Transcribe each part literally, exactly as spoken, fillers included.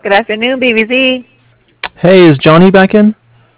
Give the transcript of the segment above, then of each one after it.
Good afternoon, B B Z. Hey, is Johnny back in?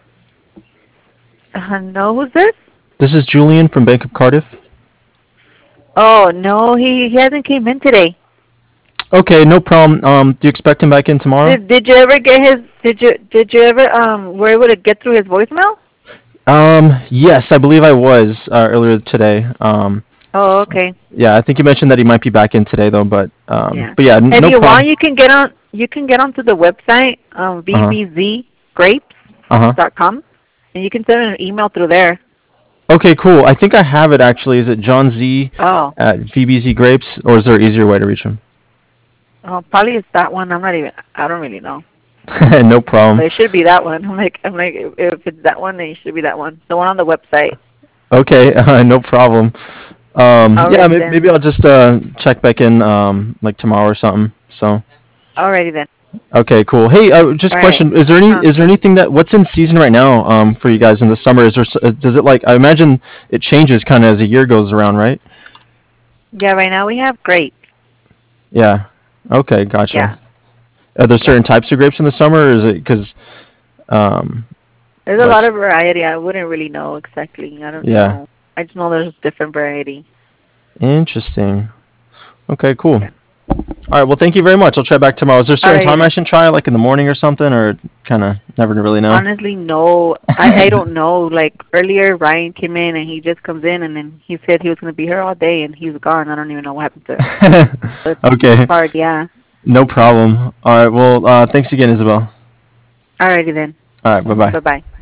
Uh, no, who's this? This is Julian from Bank of Cardiff. Oh, no, he, he hasn't came in today. Okay, no problem. Um, do you expect him back in tomorrow? Did Did you ever get his? Did you Did you ever um were able to get through his voicemail? Um, yes, I believe I was uh, earlier today. Um, Oh, okay. yeah, I think you mentioned that he might be back in today though, but um, Yeah. but yeah, n- If no you want, problem. you can get on. You can get onto the website um Uh huh. v b z grapes Uh huh. dot com, and you can send an email through there. Okay, cool. I think I have it actually. Is it John Z Oh, at V B Z Grapes, or is there an easier way to reach him? oh, probably it's that one. I'm not even. I don't really know, No problem. but it should be that one. I'm like, I'm like, if if it's that one, then it should be that one. The one on the website. Okay, uh, no problem. Um, yeah, Alrighty maybe, then. maybe I'll just uh, check back in um, like tomorrow or something. So. Alrighty then. Okay, cool. Hey, uh, just All right. question: Is there any Huh. is there anything that what's in season right now um, for you guys in the summer? Is there s- uh, does it like I imagine it changes kind of as the year goes around, right? Yeah, right now we have grapes. Yeah. Okay, gotcha. Yeah, Are there yeah. certain types of grapes in the summer, or is it because um, There's a like lot of variety. I wouldn't really know exactly. I don't yeah, know. I just know there's different variety. interesting. Okay, cool. Yeah. All right. Well, thank you very much. I'll try back tomorrow. Is there a certain Alrighty time I then. should try, like in the morning or something, or kind of never really know? Honestly, no. I I don't know. Like earlier, Ryan came in and he just comes in and then he said he was gonna be here all day and he's gone. I don't even know what happened to him. So it's it's Okay, hard. Yeah. no problem. All right. Well, uh, thanks again, Isabel. Alrighty then. All right. Bye bye. Bye bye.